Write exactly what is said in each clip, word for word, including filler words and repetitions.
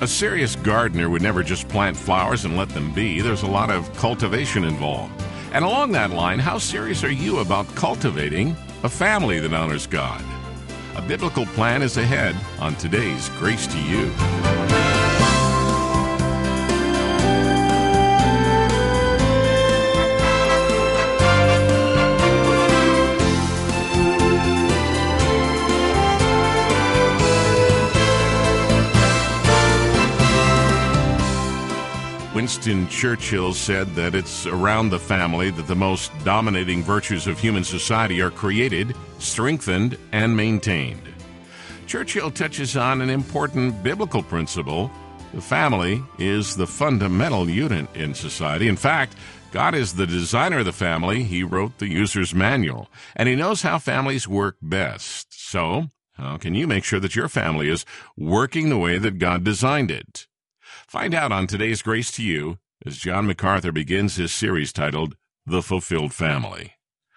A serious gardener would never just plant flowers and let them be. There's a lot of cultivation involved. And along that line, how serious are you about cultivating a family that honors God? A biblical plan is ahead on today's Grace to You. Winston Churchill said that it's around the family that the most dominating virtues of human society are created, strengthened, and maintained. Churchill touches on an important biblical principle. The family is the fundamental unit in society. In fact, God is the designer of the family. He wrote the user's manual, and He knows how families work best. So, how can you make sure that your family is working the way that God designed it? Find out on today's Grace to You as John MacArthur begins his series titled The Fulfilled Family.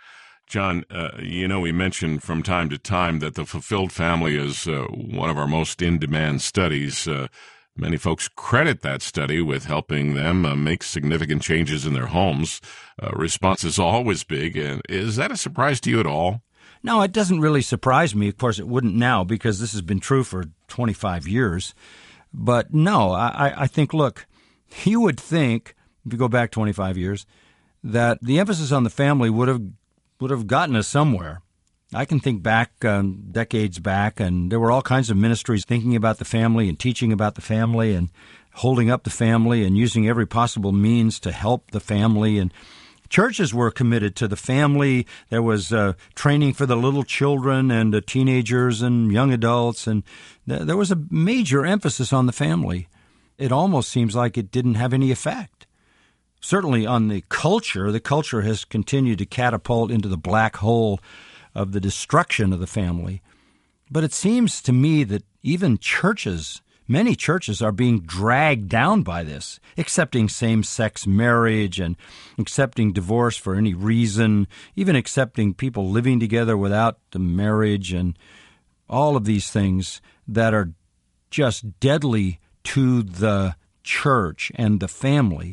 John, uh, you know, we mentioned from time to time that the fulfilled family is uh, one of our most in-demand studies. Uh, many folks credit that study with helping them uh, make significant changes in their homes. Uh, response is always big. And is that a surprise to you at all? No, it doesn't really surprise me. Of course, it wouldn't now because this has been true for twenty-five years. But no, I, I think, look, you would think, if you go back twenty-five years, that the emphasis on the family would have would have gotten us somewhere. I can think back um, decades back, and there were all kinds of ministries thinking about the family and teaching about the family and holding up the family and using every possible means to help the family. And churches were committed to the family. There was uh, training for the little children and uh, teenagers and young adults, and th- there was a major emphasis on the family. It almost seems like it didn't have any effect. Certainly on the culture, the culture has continued to catapult into the black hole of the destruction of the family. But it seems to me that even churches, many churches are being dragged down by this, accepting same-sex marriage and accepting divorce for any reason, even accepting people living together without the marriage, and all of these things that are just deadly to the church and the family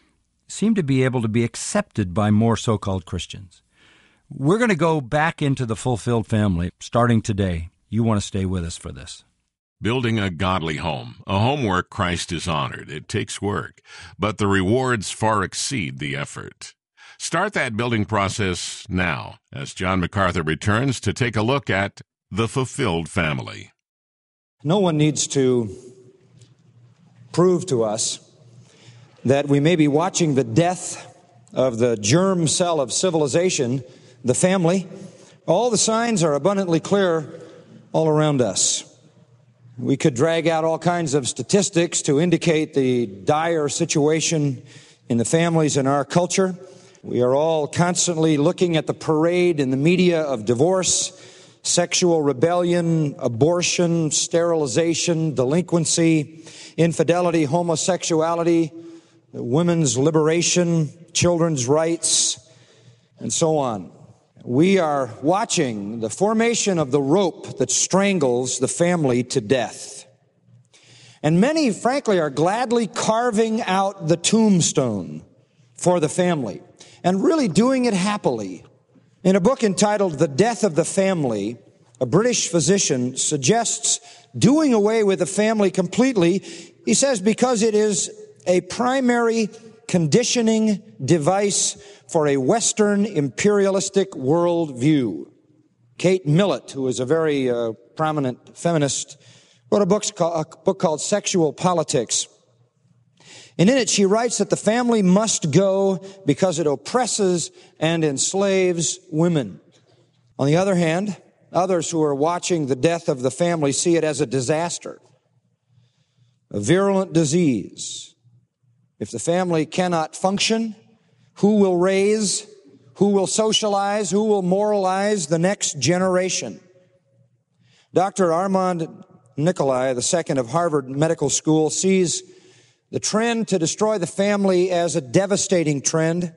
seem to be able to be accepted by more so-called Christians. We're going to go back into the fulfilled family starting today. You want to stay with us for this. Building a godly home, a home where Christ is honored. It takes work, but the rewards far exceed the effort. Start that building process now as John MacArthur returns to take a look at the fulfilled family. No one needs to prove to us that we may be watching the death of the germ cell of civilization, the family. All the signs are abundantly clear all around us. We could drag out all kinds of statistics to indicate the dire situation in the families in our culture. We are all constantly looking at the parade in the media of divorce, sexual rebellion, abortion, sterilization, delinquency, infidelity, homosexuality, women's liberation, children's rights, and so on. We are watching the formation of the rope that strangles the family to death. And many, frankly, are gladly carving out the tombstone for the family and really doing it happily. In a book entitled The Death of the Family, a British physician suggests doing away with the family completely. He says because it is a primary conditioning device for a Western imperialistic worldview. Kate Millett, who is a very uh, prominent feminist, wrote a book, called, a book called Sexual Politics. And in it she writes that the family must go because it oppresses and enslaves women. On the other hand, others who are watching the death of the family see it as a disaster, a virulent disease. If the family cannot function, who will raise, who will socialize, who will moralize the next generation? Doctor Armand Nicolai, the second of Harvard Medical School, sees the trend to destroy the family as a devastating trend.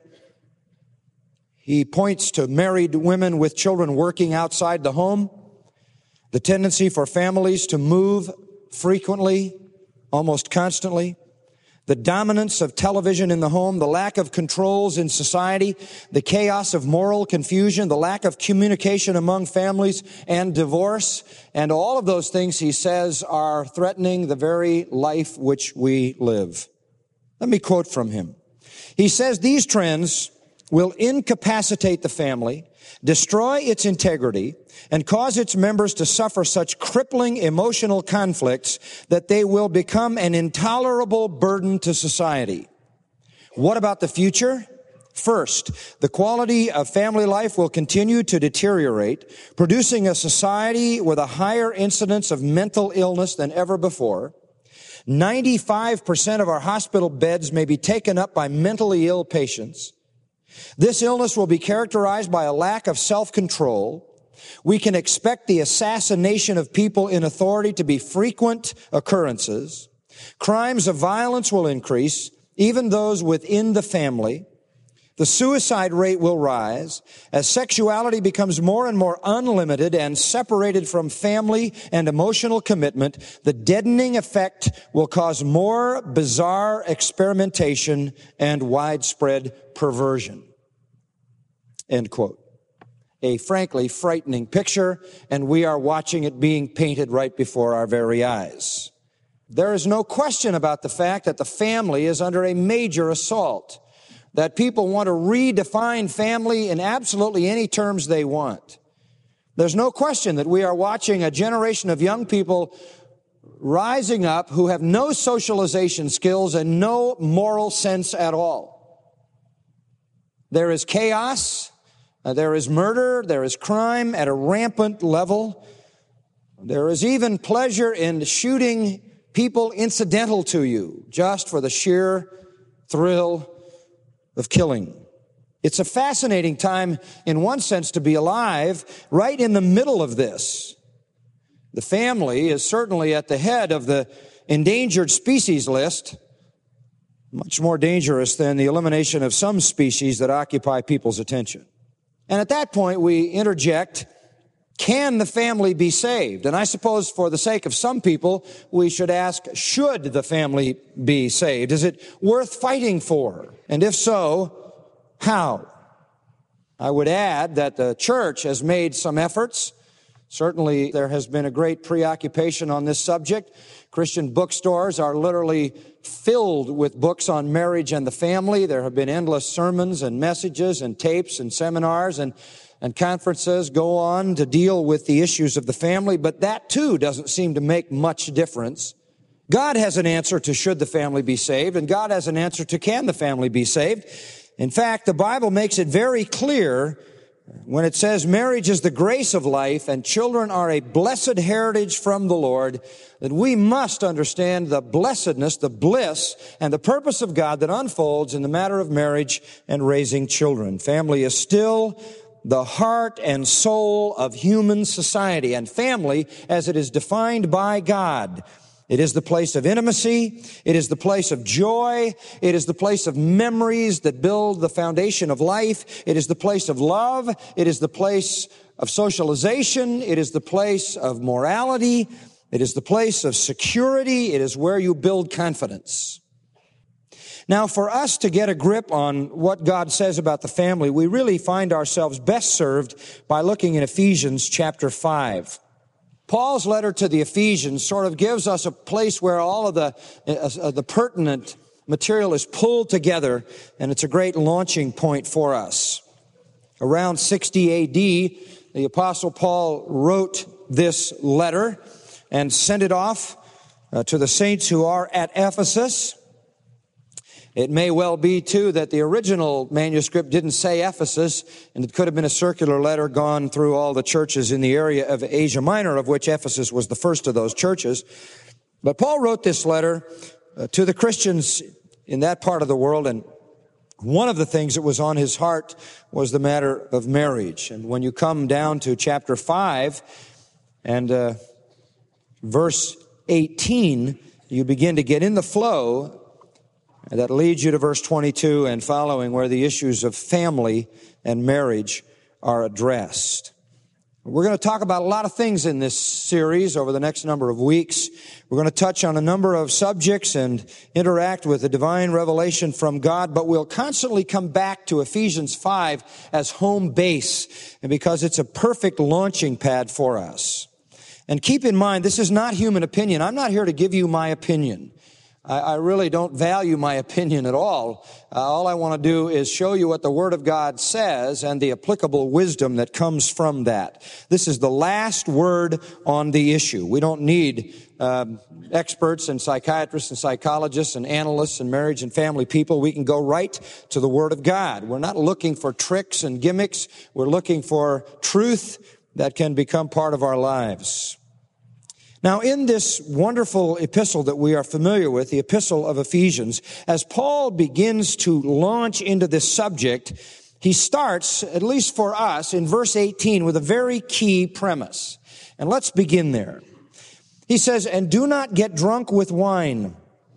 He points to married women with children working outside the home, the tendency for families to move frequently, almost constantly, the dominance of television in the home, the lack of controls in society, the chaos of moral confusion, the lack of communication among families, and divorce. And all of those things, he says, are threatening the very life which we live. Let me quote from him. He says, these trends will incapacitate the family, destroy its integrity, and cause its members to suffer such crippling emotional conflicts that they will become an intolerable burden to society. What about the future? First, the quality of family life will continue to deteriorate, producing a society with a higher incidence of mental illness than ever before. ninety-five percent of our hospital beds may be taken up by mentally ill patients. This illness will be characterized by a lack of self-control. We can expect the assassination of people in authority to be frequent occurrences. Crimes of violence will increase, even those within the family. The suicide rate will rise as sexuality becomes more and more unlimited and separated from family and emotional commitment. The deadening effect will cause more bizarre experimentation and widespread perversion. End quote. A frankly frightening picture, and we are watching it being painted right before our very eyes. There is no question about the fact that the family is under a major assault, that people want to redefine family in absolutely any terms they want. There's no question that we are watching a generation of young people rising up who have no socialization skills and no moral sense at all. There is chaos. Uh, there is murder, there is crime at a rampant level. There is even pleasure in shooting people incidental to you, just for the sheer thrill of killing. It's a fascinating time, in one sense, to be alive right in the middle of this. The family is certainly at the head of the endangered species list, much more dangerous than the elimination of some species that occupy people's attention. And at that point, we interject, can the family be saved? And I suppose for the sake of some people, we should ask, should the family be saved? Is it worth fighting for? And if so, how? I would add that the church has made some efforts. Certainly, there has been a great preoccupation on this subject. Christian bookstores are literally filled with books on marriage and the family. There have been endless sermons and messages and tapes and seminars and, and conferences go on to deal with the issues of the family, but that too doesn't seem to make much difference. God has an answer to should the family be saved, and God has an answer to can the family be saved. In fact, the Bible makes it very clear when it says marriage is the grace of life and children are a blessed heritage from the Lord, that we must understand the blessedness, the bliss, and the purpose of God that unfolds in the matter of marriage and raising children. Family is still the heart and soul of human society, and family, as it is defined by God, it is the place of intimacy. It is the place of joy. It is the place of memories that build the foundation of life. It is the place of love. It is the place of socialization. It is the place of morality. It is the place of security. It is where you build confidence. Now, for us to get a grip on what God says about the family, we really find ourselves best served by looking in Ephesians chapter five. Paul's letter to the Ephesians sort of gives us a place where all of the, uh, the pertinent material is pulled together, and it's a great launching point for us. Around sixty A D, the Apostle Paul wrote this letter and sent it off uh, to the saints who are at Ephesus. It may well be, too, that the original manuscript didn't say Ephesus, and it could have been a circular letter gone through all the churches in the area of Asia Minor, of which Ephesus was the first of those churches. But Paul wrote this letter uh, to the Christians in that part of the world, and one of the things that was on his heart was the matter of marriage. And when you come down to chapter five and uh, verse eighteen, you begin to get in the flow that leads you to verse twenty-two and following, where the issues of family and marriage are addressed. We're going to talk about a lot of things in this series over the next number of weeks. We're going to touch on a number of subjects and interact with the divine revelation from God, but we'll constantly come back to Ephesians five as home base, and because it's a perfect launching pad for us. And keep in mind, this is not human opinion. I'm not here to give you my opinion. I, I really don't value my opinion at all. Uh, all I want to do is show you what the Word of God says and the applicable wisdom that comes from that. This is the last word on the issue. We don't need um, experts and psychiatrists and psychologists and analysts and marriage and family people. We can go right to the Word of God. We're not looking for tricks and gimmicks. We're looking for truth that can become part of our lives. Now, in this wonderful epistle that we are familiar with, the epistle of Ephesians, as Paul begins to launch into this subject, he starts, at least for us, in verse eighteen with a very key premise. And let's begin there. He says, "And do not get drunk with wine,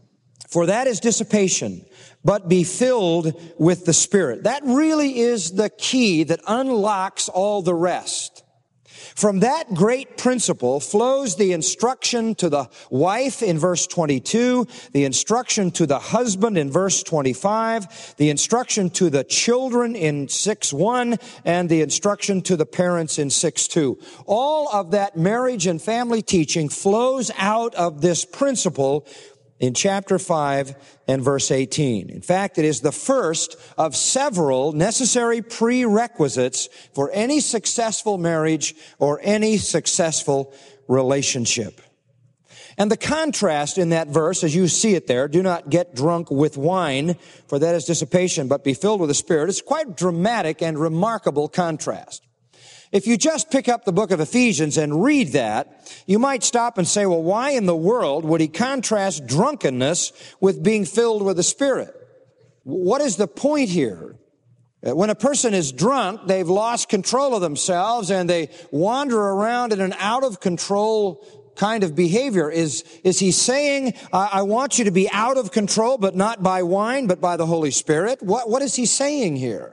for that is dissipation, but be filled with the Spirit." That really is the key that unlocks all the rest. From that great principle flows the instruction to the wife in verse twenty-two, the instruction to the husband in verse twenty-five, the instruction to the children in six one, and the instruction to the parents in six two. All of that marriage and family teaching flows out of this principle in chapter five and verse eighteen. In fact, it is the first of several necessary prerequisites for any successful marriage or any successful relationship. And the contrast in that verse, as you see it there, "Do not get drunk with wine, for that is dissipation, but be filled with the Spirit," is quite dramatic and remarkable contrast. If you just pick up the book of Ephesians and read that, you might stop and say, well, why in the world would he contrast drunkenness with being filled with the Spirit? What is the point here? When a person is drunk, they've lost control of themselves and they wander around in an out-of-control kind of behavior. Is, is he saying, I, I want you to be out of control, but not by wine, but by the Holy Spirit? What, what is he saying here?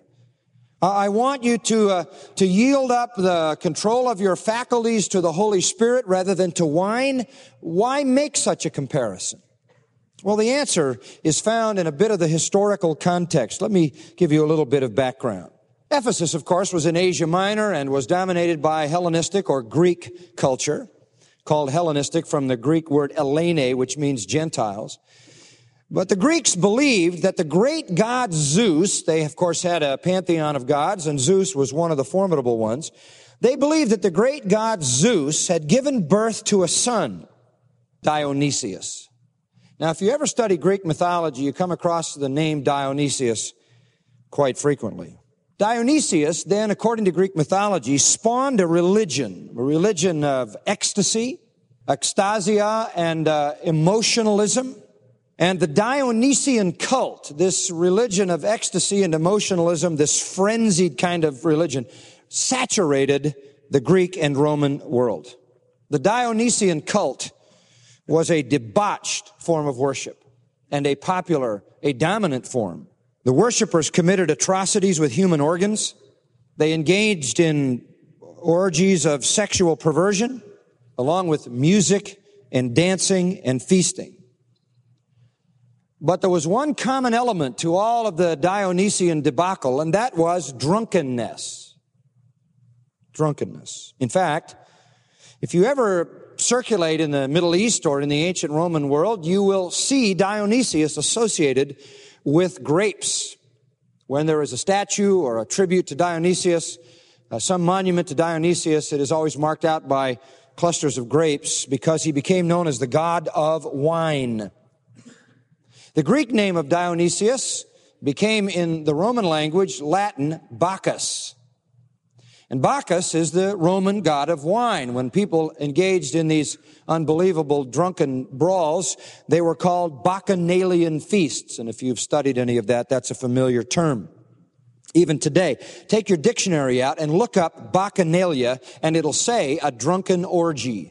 I want you to uh, to yield up the control of your faculties to the Holy Spirit rather than to wine. Why make such a comparison? Well, the answer is found in a bit of the historical context. Let me give you a little bit of background. Ephesus, of course, was in Asia Minor and was dominated by Hellenistic or Greek culture, called Hellenistic from the Greek word Elene, which means Gentiles. But the Greeks believed that the great god Zeus, they of course had a pantheon of gods, and Zeus was one of the formidable ones. They believed that the great god Zeus had given birth to a son, Dionysius. Now, if you ever study Greek mythology, you come across the name Dionysius quite frequently. Dionysius, then, according to Greek mythology, spawned a religion, a religion of ecstasy, ecstasia, and uh, emotionalism. And the Dionysian cult, this religion of ecstasy and emotionalism, this frenzied kind of religion, saturated the Greek and Roman world. The Dionysian cult was a debauched form of worship and a popular, a dominant form. The worshipers committed atrocities with human organs. They engaged in orgies of sexual perversion, along with music and dancing and feasting. But there was one common element to all of the Dionysian debacle, and that was drunkenness. Drunkenness. In fact, if you ever circulate in the Middle East or in the ancient Roman world, you will see Dionysius associated with grapes. When there is a statue or a tribute to Dionysius, uh, some monument to Dionysius, it is always marked out by clusters of grapes because he became known as the god of wine. The Greek name of Dionysius became, in the Roman language, Latin, Bacchus. And Bacchus is the Roman god of wine. When people engaged in these unbelievable drunken brawls, they were called bacchanalian feasts. And if you've studied any of that, that's a familiar term. Even today, take your dictionary out and look up bacchanalia, and it'll say a drunken orgy.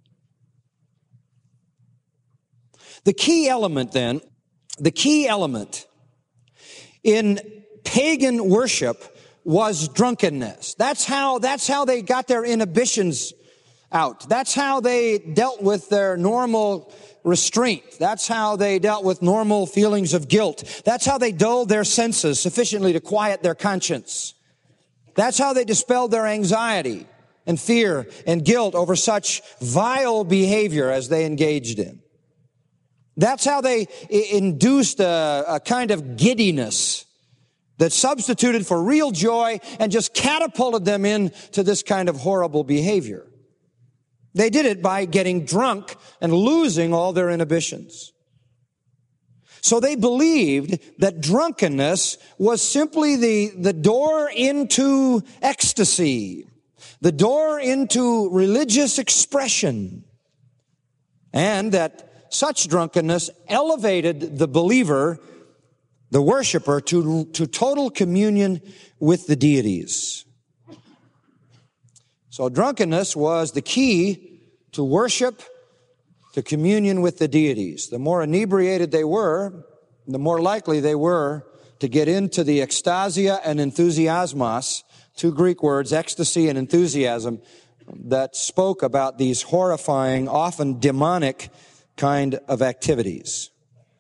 The key element, then, The key element in pagan worship was drunkenness. That's how, that's how they got their inhibitions out. That's how they dealt with their normal restraint. That's how they dealt with normal feelings of guilt. That's how they dulled their senses sufficiently to quiet their conscience. That's how they dispelled their anxiety and fear and guilt over such vile behavior as they engaged in. That's how they induced a, a kind of giddiness that substituted for real joy and just catapulted them into this kind of horrible behavior. They did it by getting drunk and losing all their inhibitions. So they believed that drunkenness was simply the, the door into ecstasy, the door into religious expression, and that such drunkenness elevated the believer, the worshiper, to, to total communion with the deities. So drunkenness was the key to worship, to communion with the deities. The more inebriated they were, the more likely they were to get into the ecstasia and enthusiasmos, two Greek words, ecstasy and enthusiasm, that spoke about these horrifying, often demonic kind of activities.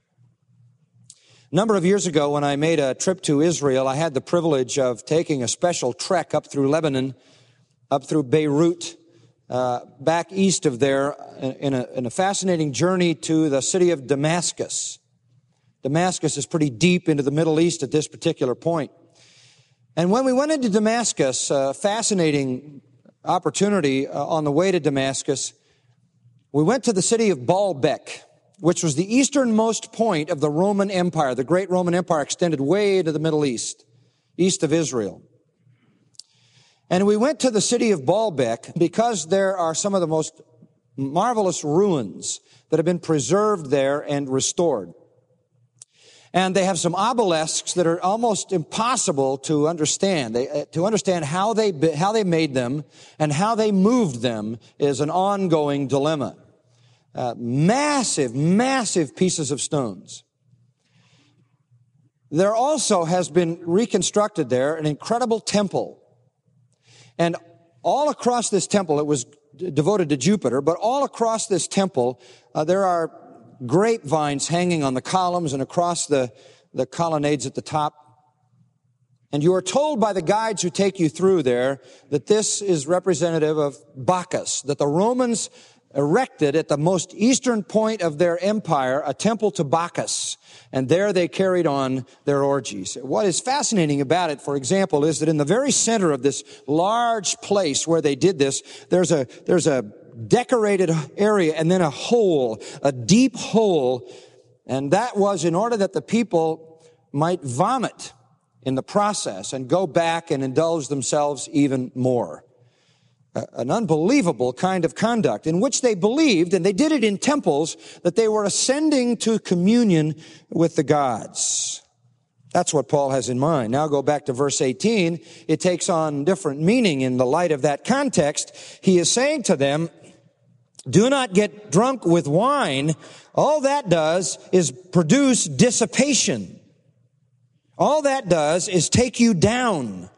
A number of years ago, when I made a trip to Israel, I had the privilege of taking a special trek up through Lebanon, up through Beirut, uh, back east of there, in a, in a fascinating journey to the city of Damascus. Damascus is pretty deep into the Middle East at this particular point. And when we went into Damascus, a fascinating opportunity uh, on the way to Damascus, we went to the city of Baalbek, which was the easternmost point of the Roman Empire. The great Roman Empire extended way into the Middle East, east of Israel. And we went to the city of Baalbek because there are some of the most marvelous ruins that have been preserved there and restored. And they have some obelisks that are almost impossible to understand. They, uh, to understand how they, how they made them and how they moved them is an ongoing dilemma. Uh, massive, massive pieces of stones. There also has been reconstructed there an incredible temple. And all across this temple, it was d- devoted to Jupiter, but all across this temple, uh, there are grapevines hanging on the columns and across the, the colonnades at the top. And you are told by the guides who take you through there that this is representative of Bacchus, that the Romans erected at the most eastern point of their empire a temple to Bacchus, and there they carried on their orgies. What is fascinating about it, for example, is that in the very center of this large place where they did this, there's a there's a decorated area and then a hole, a deep hole, and that was in order that the people might vomit in the process and go back and indulge themselves even more. An unbelievable kind of conduct in which they believed, and they did it in temples, that they were ascending to communion with the gods. That's what Paul has in mind. Now go back to verse eighteen. It takes on different meaning in the light of that context. He is saying to them, do not get drunk with wine. All that does is produce dissipation. All that does is take you down.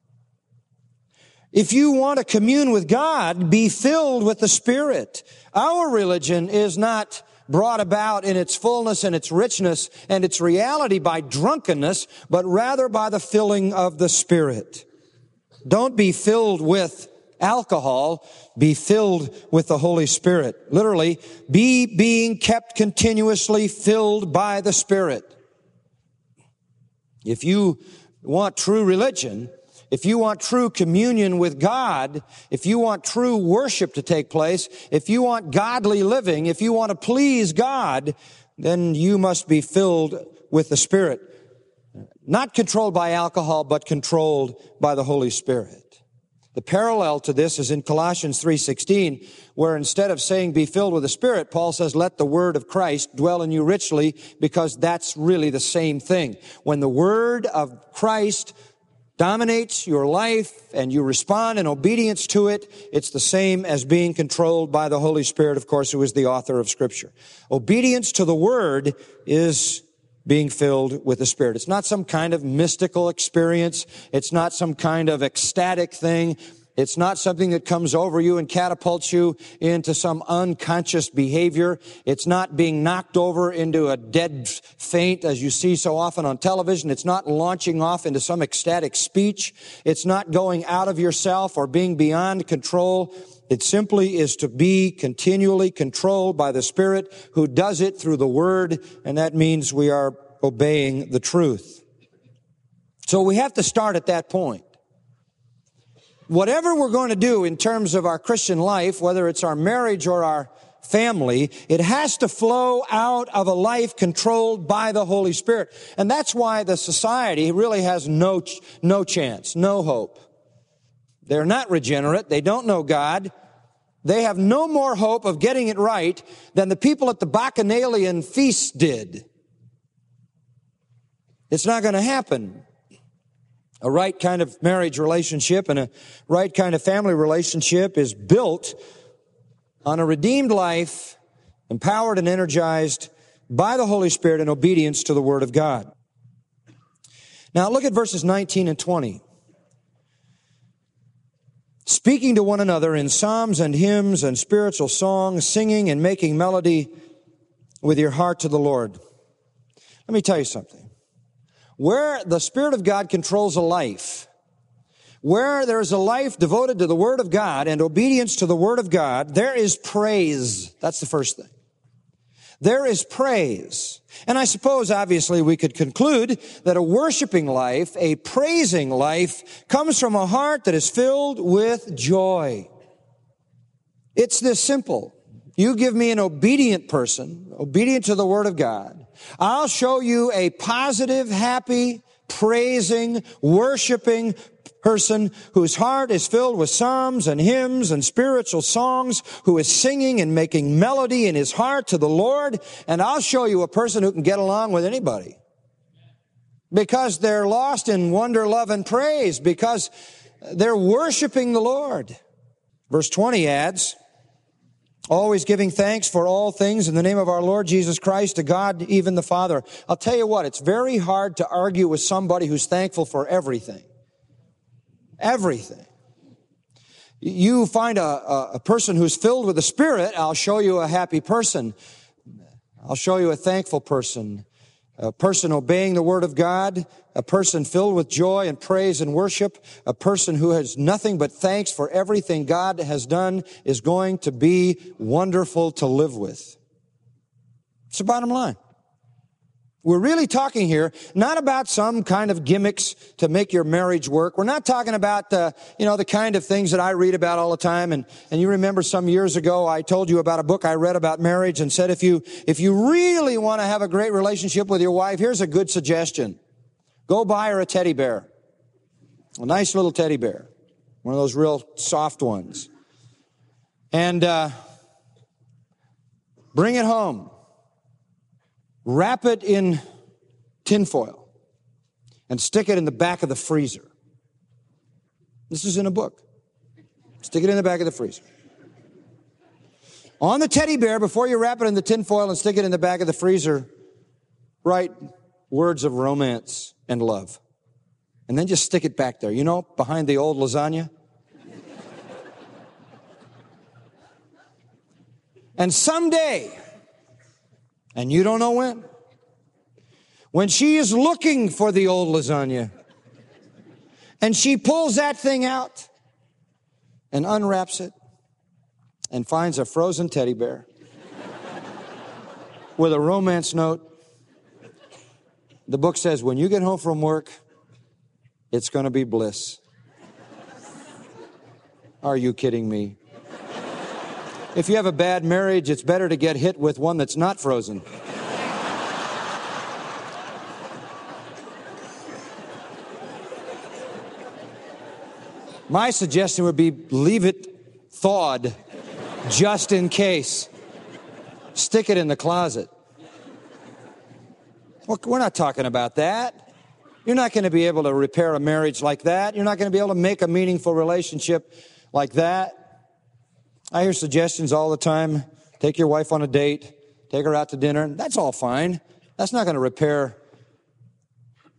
If you want to commune with God, be filled with the Spirit. Our religion is not brought about in its fullness and its richness and its reality by drunkenness, but rather by the filling of the Spirit. Don't be filled with alcohol, be filled with the Holy Spirit. Literally, be being kept continuously filled by the Spirit. If you want true religion, if you want true communion with God, if you want true worship to take place, if you want godly living, if you want to please God, then you must be filled with the Spirit. Not controlled by alcohol, but controlled by the Holy Spirit. The parallel to this is in Colossians three sixteen, where instead of saying be filled with the Spirit, Paul says let the word of Christ dwell in you richly, because that's really the same thing. When the word of Christ dominates your life and you respond in obedience to it, it's the same as being controlled by the Holy Spirit, of course, who is the author of Scripture. Obedience to the Word is being filled with the Spirit. It's not some kind of mystical experience. It's not some kind of ecstatic thing. It's not something that comes over you and catapults you into some unconscious behavior. It's not being knocked over into a dead faint as you see so often on television. It's not launching off into some ecstatic speech. It's not going out of yourself or being beyond control. It simply is to be continually controlled by the Spirit who does it through the Word, and that means we are obeying the truth. So we have to start at that point. Whatever we're going to do in terms of our Christian life, whether it's our marriage or our family, it has to flow out of a life controlled by the Holy Spirit. And that's why the society really has no, no chance, no hope. They're not regenerate. They don't know God. They have no more hope of getting it right than the people at the Bacchanalian feast did. It's not going to happen. A right kind of marriage relationship and a right kind of family relationship is built on a redeemed life, empowered and energized by the Holy Spirit in obedience to the Word of God. Now look at verses nineteen and twenty. Speaking to one another in psalms and hymns and spiritual songs, singing and making melody with your heart to the Lord. Let me tell you something. Where the Spirit of God controls a life, where there is a life devoted to the Word of God and obedience to the Word of God, there is praise. That's the first thing. There is praise. And I suppose, obviously, we could conclude that a worshiping life, a praising life, comes from a heart that is filled with joy. It's this simple. You give me an obedient person, obedient to the Word of God. I'll show you a positive, happy, praising, worshiping person whose heart is filled with psalms and hymns and spiritual songs, who is singing and making melody in his heart to the Lord. And I'll show you a person who can get along with anybody because they're lost in wonder, love, and praise, because they're worshiping the Lord. Verse twenty adds, always giving thanks for all things in the name of our Lord Jesus Christ to God, even the Father. I'll tell you what, it's very hard to argue with somebody who's thankful for everything. Everything. You find a, a, a person who's filled with the Spirit, I'll show you a happy person. I'll show you a thankful person. A person obeying the Word of God, a person filled with joy and praise and worship, a person who has nothing but thanks for everything God has done is going to be wonderful to live with. It's the bottom line. We're really talking here not about some kind of gimmicks to make your marriage work. We're not talking about, uh, you know, the kind of things that I read about all the time. And, and you remember some years ago, I told you about a book I read about marriage and said, if you, if you really want to have a great relationship with your wife, here's a good suggestion. Go buy her a teddy bear. A nice little teddy bear. One of those real soft ones. And, uh, bring it home. Wrap it in tinfoil and stick it in the back of the freezer. This is in a book. Stick it in the back of the freezer. On the teddy bear, before you wrap it in the tinfoil and stick it in the back of the freezer, write words of romance and love. And then just stick it back there, you know, behind the old lasagna. And someday, and you don't know when, when she is looking for the old lasagna, and she pulls that thing out and unwraps it and finds a frozen teddy bear with a romance note. The book says, when you get home from work, it's going to be bliss. Are you kidding me? If you have a bad marriage, it's better to get hit with one that's not frozen. My suggestion would be leave it thawed just in case. Stick it in the closet. Well, we're not talking about that. You're not going to be able to repair a marriage like that. You're not going to be able to make a meaningful relationship like that. I hear suggestions all the time. Take your wife on a date. Take her out to dinner. That's all fine. That's not going to repair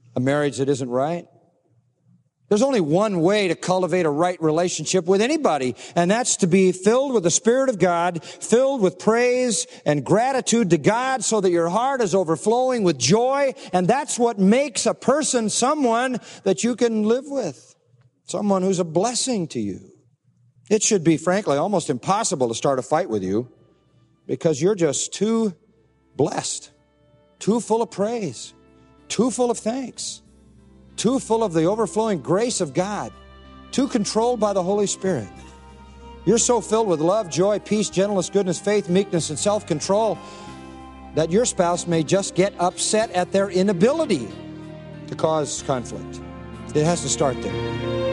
a marriage that isn't right? There's only one way to cultivate a right relationship with anybody, and that's to be filled with the Spirit of God, filled with praise and gratitude to God so that your heart is overflowing with joy, and that's what makes a person someone that you can live with, someone who's a blessing to you. It should be, frankly, almost impossible to start a fight with you because you're just too blessed, too full of praise, too full of thanks, too full of the overflowing grace of God, too controlled by the Holy Spirit. You're so filled with love, joy, peace, gentleness, goodness, faith, meekness, and self-control that your spouse may just get upset at their inability to cause conflict. It has to start there.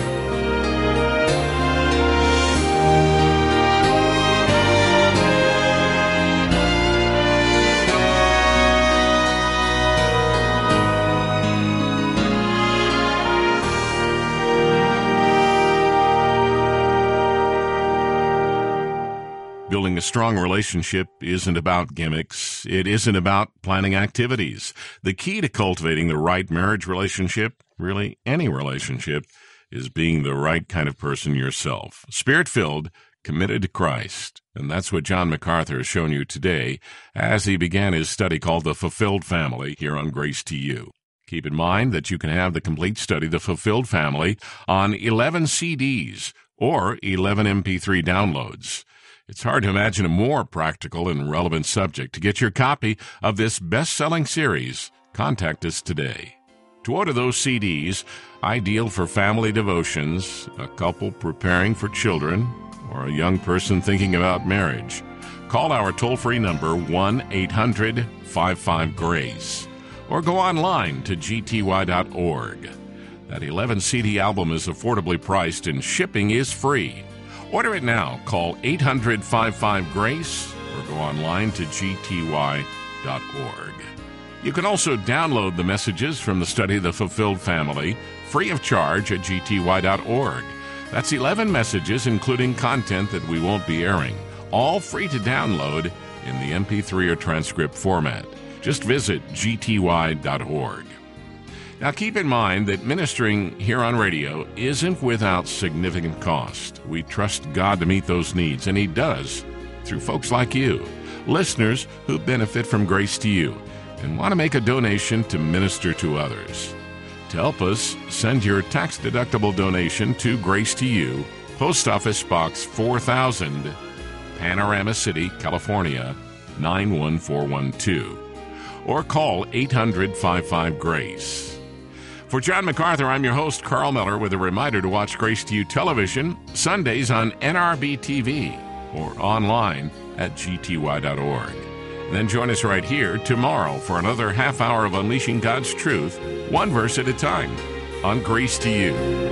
Building a strong relationship isn't about gimmicks. It isn't about planning activities. The key to cultivating the right marriage relationship, really any relationship, is being the right kind of person yourself. Spirit-filled, committed to Christ. And that's what John MacArthur has shown you today as he began his study called The Fulfilled Family here on Grace to You. Keep in mind that you can have the complete study, The Fulfilled Family, on eleven C Ds or eleven M P three downloads. It's hard to imagine a more practical and relevant subject. To get your copy of this best-selling series, contact us today. To order those C Ds, ideal for family devotions, a couple preparing for children, or a young person thinking about marriage, call our toll-free number one eight hundred five five GRACE or go online to g t y dot org. That eleven C D album is affordably priced and shipping is free. Order it now. Call eight hundred five five GRACE or go online to g t y dot org. You can also download the messages from the study of the Fulfilled Family free of charge at g t y dot org. That's eleven messages, including content that we won't be airing, all free to download in the M P three or transcript format. Just visit g t y dot org. Now, keep in mind that ministering here on radio isn't without significant cost. We trust God to meet those needs, and He does through folks like you, listeners who benefit from Grace to You and want to make a donation to minister to others. To help us, send your tax-deductible donation to Grace to You, Post Office Box four thousand, Panorama City, California, nine one four one two, or call eight hundred five five GRACE. For John MacArthur, I'm your host, Carl Miller, with a reminder to watch Grace to You television Sundays on N R B T V or online at g t y dot org. Then join us right here tomorrow for another half hour of unleashing God's truth, one verse at a time, on Grace to You.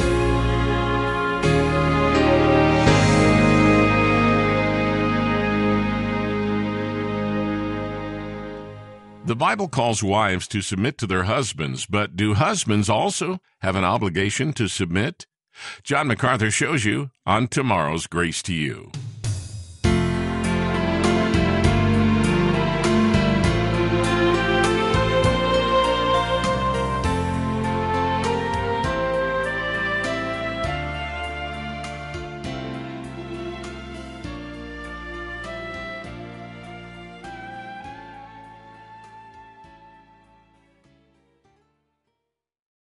The Bible calls wives to submit to their husbands, but do husbands also have an obligation to submit? John MacArthur shows you on tomorrow's Grace to You.